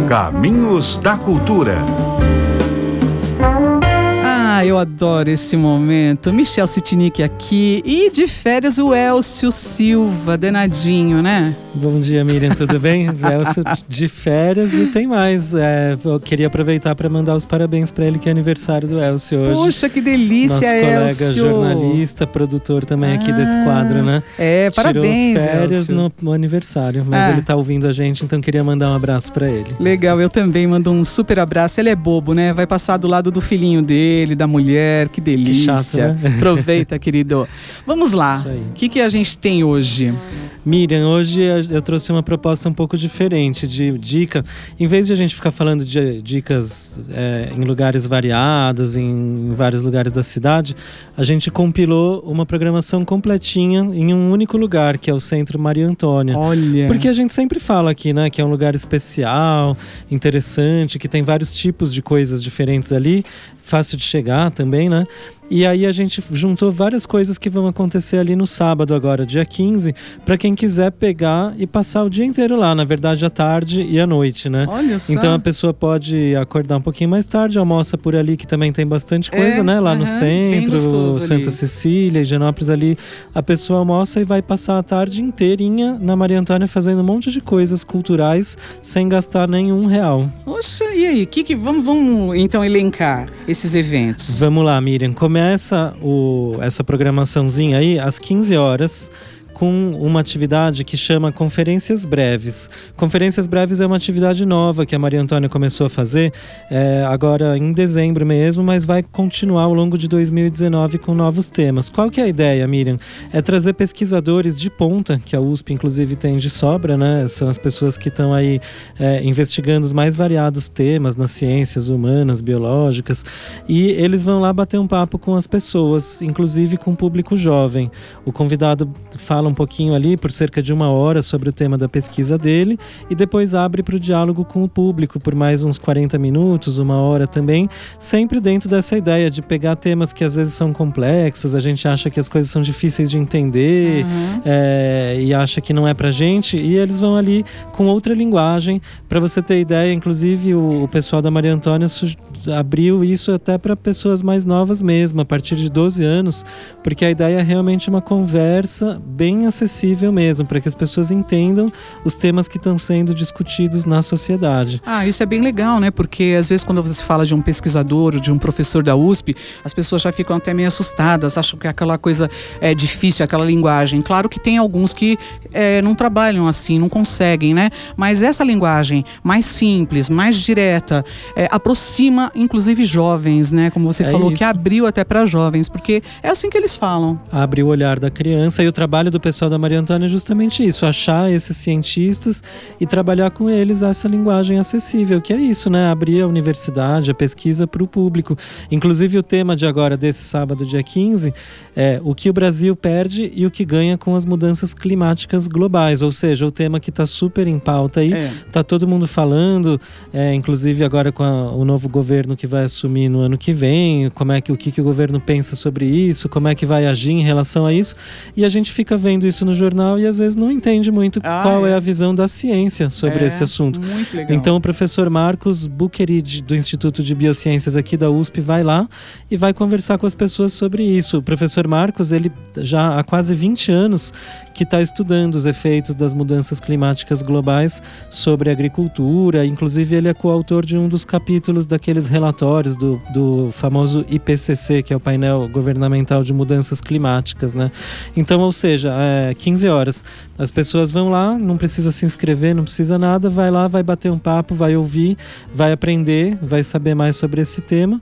Caminhos da Cultura. Eu adoro esse momento. Michel Sitnik aqui e de férias o Elcio Silva, danadinho, né? Bom dia, Miriam, tudo bem? Elcio de férias e tem mais. Eu queria aproveitar para mandar os parabéns para ele, que é aniversário do Elcio hoje. Poxa, que delícia, nosso Elcio. Nosso colega jornalista, produtor também aqui desse quadro, né? Parabéns, Tirou férias Elcio. no aniversário, mas ele tá ouvindo a gente, então queria mandar um abraço para ele. Legal, eu também mando um super abraço. Ele é bobo, né? Vai passar do lado do filhinho dele, da mulher, que delícia. Que chato, né? Aproveita, querido. Vamos lá, o que a gente tem hoje? Miriam, hoje eu trouxe uma proposta um pouco diferente de dica. Em vez de a gente ficar falando de dicas em lugares variados, em vários lugares da cidade, a gente compilou uma programação completinha em um único lugar, que é o Centro Maria Antônia. Olha! Porque a gente sempre fala aqui, né, que é um lugar especial, interessante, que tem vários tipos de coisas diferentes ali, fácil de chegar também, né? E aí a gente juntou várias coisas que vão acontecer ali no sábado agora, dia 15, para quem quiser pegar e passar o dia inteiro lá, na verdade à tarde e à noite, né? Olha só. Então a pessoa pode acordar um pouquinho mais tarde, almoça por ali, que também tem bastante coisa, né? Lá no centro, Santa Cecília, Higienópolis ali, a pessoa almoça e vai passar a tarde inteirinha na Maria Antônia fazendo um monte de coisas culturais sem gastar nenhum real. Poxa, e aí? Vamos então elencar esses eventos. Vamos lá, Miriam. Começa essa programaçãozinha aí às 15 horas com uma atividade que chama Conferências Breves. Conferências Breves é uma atividade nova que a Maria Antônia começou a fazer agora em dezembro mesmo, mas vai continuar ao longo de 2019 com novos temas. Qual que é a ideia, Miriam? É trazer pesquisadores de ponta, que a USP inclusive tem de sobra, né? São as pessoas que estão aí investigando os mais variados temas nas ciências humanas, biológicas, e eles vão lá bater um papo com as pessoas, inclusive com o público jovem. O convidado fala um pouquinho ali por cerca de 1 hora sobre o tema da pesquisa dele e depois abre para o diálogo com o público por mais uns 40 minutos, 1 hora também, sempre dentro dessa ideia de pegar temas que às vezes são complexos, a gente acha que as coisas são difíceis de entender e acha que não é pra gente, e eles vão ali com outra linguagem. Para você ter ideia, inclusive o pessoal da Maria Antônia abriu isso até para pessoas mais novas mesmo, a partir de 12 anos, porque a ideia é realmente uma conversa bem acessível mesmo, para que as pessoas entendam os temas que estão sendo discutidos na sociedade. Isso é bem legal, né? Porque às vezes quando você fala de um pesquisador ou de um professor da USP, as pessoas já ficam até meio assustadas, acham que aquela coisa é difícil, aquela linguagem. Claro que tem alguns que não trabalham assim, não conseguem, né? Mas essa linguagem mais simples, mais direta, aproxima inclusive jovens, né? Como você falou, que abriu até para jovens, porque é assim que eles falam. Abre o olhar da criança, e o trabalho do pessoal da Maria Antônia é justamente isso, achar esses cientistas e trabalhar com eles essa linguagem acessível, que é isso, né? Abrir a universidade, a pesquisa para o público. Inclusive o tema de agora, desse sábado, dia 15, é o que o Brasil perde e o que ganha com as mudanças climáticas globais, ou seja, o tema que está super em pauta aí, tá todo mundo falando, inclusive agora com o novo governo que vai assumir no ano que vem, o que o governo pensa sobre isso, como é que vai agir em relação a isso, e a gente fica vendo isso no jornal e às vezes não entende muito qual é a visão da ciência sobre esse assunto. Muito legal. Então o professor Marcos Buqueri, do Instituto de Biociências aqui da USP, vai lá e vai conversar com as pessoas sobre isso. O professor Marcos, ele já há quase 20 anos que está estudando os efeitos das mudanças climáticas globais sobre a agricultura. Inclusive ele é coautor de um dos capítulos daqueles relatórios do famoso IPCC, que é o painel governamental de mudanças climáticas, né? Então, ou seja, 15 horas, as pessoas vão lá, não precisa se inscrever, não precisa nada, vai lá, vai bater um papo, vai ouvir, vai aprender, vai saber mais sobre esse tema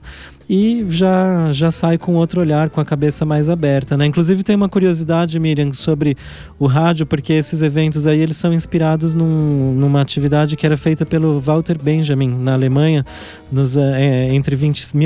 e já sai com outro olhar, com a cabeça mais aberta, né? Inclusive tem uma curiosidade, Miriam, sobre o rádio, porque esses eventos aí, eles são inspirados numa atividade que era feita pelo Walter Benjamin, na Alemanha, entre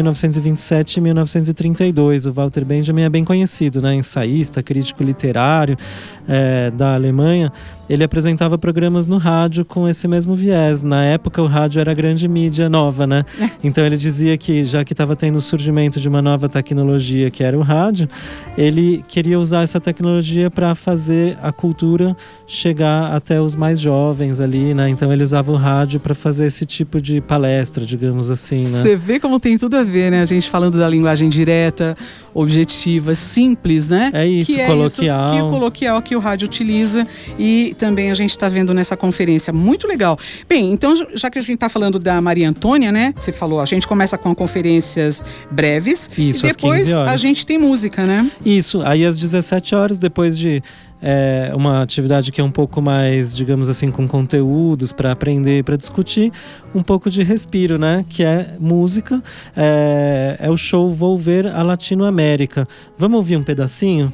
1927 e 1932. O Walter Benjamin é bem conhecido, né? Ensaísta, crítico literário, da Alemanha, ele apresentava programas no rádio com esse mesmo viés. Na época, o rádio era a grande mídia nova, né? Então ele dizia que, já que estava tendo o surgimento de uma nova tecnologia, que era o rádio, ele queria usar essa tecnologia para fazer a cultura chegar até os mais jovens ali, né? Então ele usava o rádio para fazer esse tipo de palestra, digamos assim, né? Você vê como tem tudo a ver, né? A gente falando da linguagem direta, objetiva, simples, né? É isso, que coloquial. É isso, que o coloquial que o rádio utiliza, e também a gente está vendo nessa conferência. Muito legal. Bem, então, já que a gente está falando da Maria Antônia, né? Você falou, a gente começa com conferências breves. Isso, e depois às 15 horas. A gente tem música, né? Isso, aí às 17 horas, depois de uma atividade que é um pouco mais, digamos assim, com conteúdos para aprender, para discutir, um pouco de respiro, né? Que é música, é o show Volver a Latinoamérica. Vamos ouvir um pedacinho?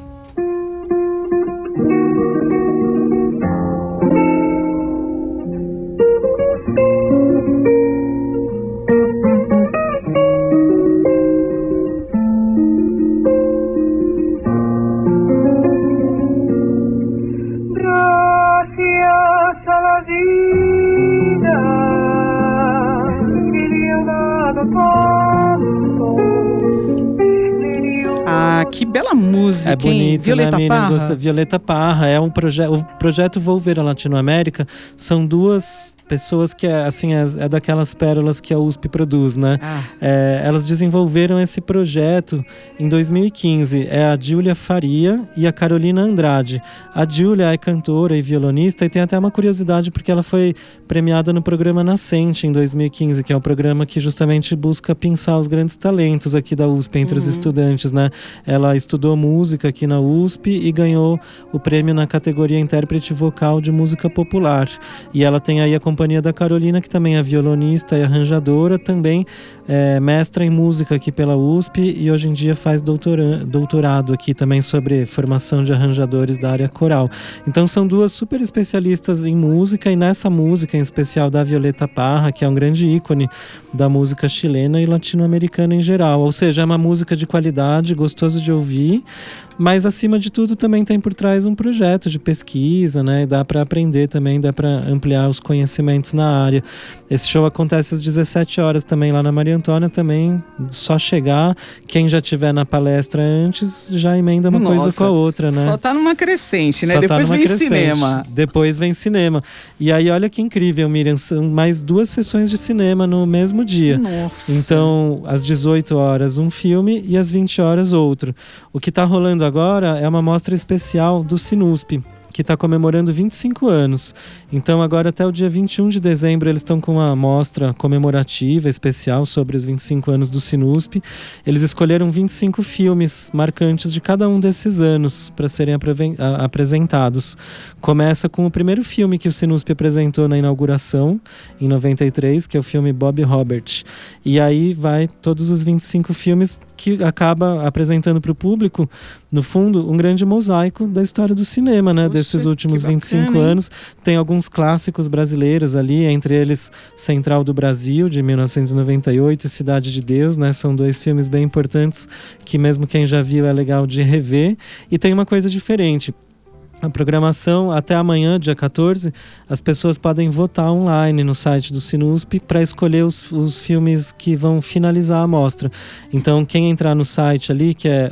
Que bela música, é bonito, Violeta né, Parra? Violeta Parra é um projeto. O projeto Volver a Latinoamérica são duas pessoas que é daquelas pérolas que a USP produz, né? Elas desenvolveram esse projeto em 2015. É a Júlia Faria e a Carolina Andrade. A Júlia é cantora e violonista, e tem até uma curiosidade porque ela foi premiada no programa Nascente em 2015, que é um programa que justamente busca pensar os grandes talentos aqui da USP entre os estudantes, né? Ela estudou música aqui na USP e ganhou o prêmio na categoria Intérprete Vocal de Música Popular. E ela tem aí a companhia da Carolina, que também é violonista e arranjadora, também mestra em música aqui pela USP, e hoje em dia faz doutorado aqui também sobre formação de arranjadores da área coral. Então são duas super especialistas em música, e nessa música em especial da Violeta Parra, que é um grande ícone da música chilena e latino-americana em geral. Ou seja, é uma música de qualidade, gostoso de ouvir, mas acima de tudo também tem por trás um projeto de pesquisa, né? Dá para aprender também, dá para ampliar os conhecimentos na área. Esse show acontece às 17 horas também lá na Maria Antônia, também só chegar. Quem já tiver na palestra antes já emenda uma coisa com a outra, né? Só tá numa crescente, né? Só Depois vem crescente. Cinema. Depois vem cinema. E aí olha que incrível, Miriam, são mais 2 sessões de cinema no mesmo dia. Nossa. Então, às 18 horas um filme e às 20 horas outro. O que tá rolando agora é uma mostra especial do Sinusp, que está comemorando 25 anos. Então agora até o dia 21 de dezembro eles estão com uma mostra comemorativa especial sobre os 25 anos do Sinusp. Eles escolheram 25 filmes marcantes de cada um desses anos para serem apresentados. Começa com o primeiro filme que o Sinusp apresentou na inauguração, em 93, que é o filme Bob Robert. E aí vai todos os 25 filmes, que acaba apresentando para o público, no fundo, um grande mosaico da história do cinema, né? Poxa, desses últimos bacana, 25 anos. Tem alguns clássicos brasileiros ali, entre eles Central do Brasil, de 1998, e Cidade de Deus, né? São 2 filmes bem importantes que mesmo quem já viu é legal de rever. E tem uma coisa diferente. A programação, até amanhã, dia 14, as pessoas podem votar online no site do Sinusp para escolher os filmes que vão finalizar a mostra. Então, quem entrar no site ali, que é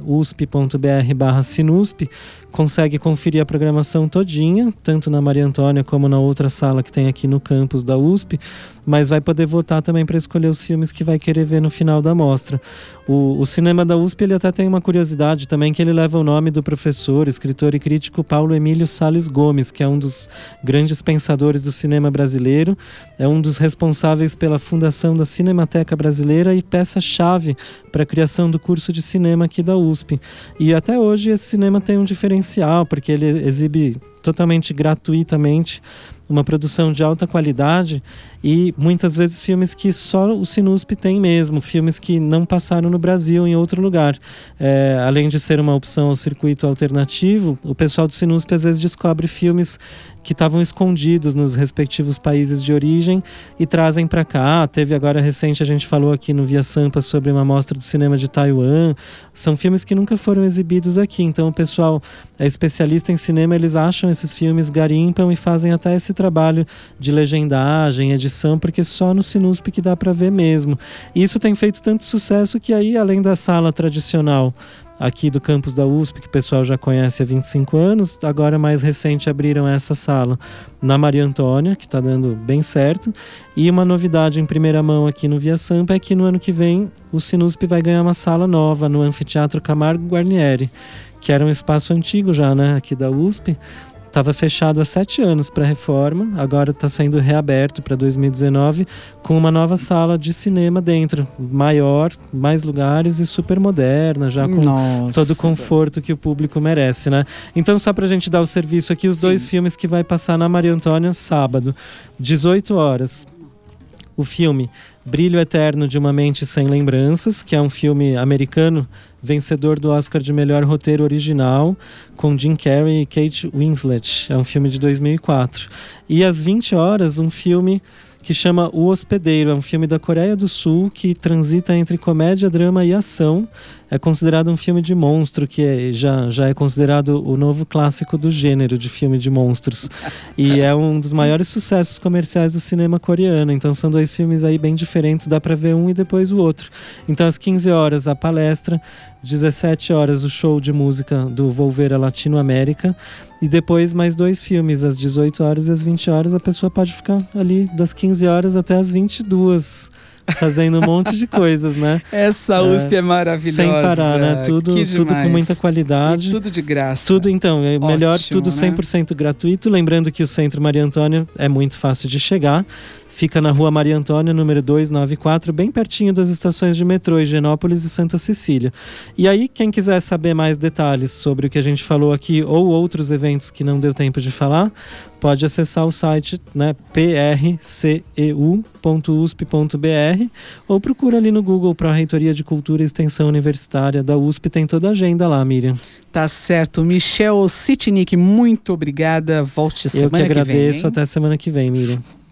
usp.br/Sinusp, consegue conferir a programação todinha, tanto na Maria Antônia como na outra sala que tem aqui no campus da USP, mas vai poder votar também para escolher os filmes que vai querer ver no final da mostra. O cinema da USP, ele até tem uma curiosidade também, que ele leva o nome do professor, escritor e crítico Paulo Emílio Salles Gomes, que é um dos grandes pensadores do cinema brasileiro, é um dos responsáveis pela fundação da Cinemateca Brasileira e peça-chave para a criação do curso de cinema aqui da USP. E até hoje esse cinema tem um diferencial, porque ele exibe totalmente gratuitamente uma produção de alta qualidade, e muitas vezes filmes que só o Sinusp tem mesmo, filmes que não passaram no Brasil em outro lugar. Além de ser uma opção ao circuito alternativo, o pessoal do Sinusp às vezes descobre filmes que estavam escondidos nos respectivos países de origem e trazem para cá. Teve agora recente, a gente falou aqui no Via Sampa sobre uma mostra do cinema de Taiwan. São filmes que nunca foram exibidos aqui, então o pessoal é especialista em cinema, eles acham esses filmes, garimpam e fazem até esse trabalho de legendagem, edição, porque só no Sinusp que dá para ver mesmo. E isso tem feito tanto sucesso que aí, além da sala tradicional aqui do campus da USP, que o pessoal já conhece há 25 anos, agora mais recente abriram essa sala na Maria Antônia, que está dando bem certo. E uma novidade em primeira mão aqui no Via Sampa é que no ano que vem o Sinusp vai ganhar uma sala nova no Anfiteatro Camargo Guarnieri, que era um espaço antigo já, né, aqui da USP. Estava fechado há 7 anos para reforma, agora está sendo reaberto para 2019 com uma nova sala de cinema dentro, maior, mais lugares e super moderna, já com todo o conforto que o público merece, né? Então, só para a gente dar o serviço aqui, os 2 filmes que vai passar na Maria Antônia sábado, 18 horas. O filme Brilho Eterno de uma Mente Sem Lembranças, que é um filme americano, vencedor do Oscar de melhor roteiro original, com Jim Carrey e Kate Winslet. É um filme de 2004. E às 20 horas, um filme que chama O Hospedeiro. É um filme da Coreia do Sul que transita entre comédia, drama e ação. É considerado um filme de monstro, que já é considerado o novo clássico do gênero de filme de monstros. E é um dos maiores sucessos comerciais do cinema coreano. Então são 2 filmes aí bem diferentes, dá pra ver um e depois o outro. Então às 15 horas a palestra, 17 horas o show de música do Volveira Latinoamérica. E depois mais 2 filmes, às 18 horas e às 20 horas. A pessoa pode ficar ali das 15 horas até as 22, fazendo um monte de coisas, né? Essa USP é maravilhosa. Sem parar, né? Tudo com muita qualidade. E tudo de graça. Tudo, então, é melhor, ótimo, tudo 100% né? Gratuito. Lembrando que o Centro Maria Antônia é muito fácil de chegar. Fica na Rua Maria Antônia, número 294, bem pertinho das estações de metrô, Higienópolis e Santa Cecília. E aí, quem quiser saber mais detalhes sobre o que a gente falou aqui ou outros eventos que não deu tempo de falar, pode acessar o site, né, prceu.usp.br, ou procura ali no Google para a Reitoria de Cultura e Extensão Universitária da USP, tem toda a agenda lá, Miriam. Tá certo. Michel Sitnik, muito obrigada. Volte semana que vem. Eu que agradeço, até semana que vem, Miriam.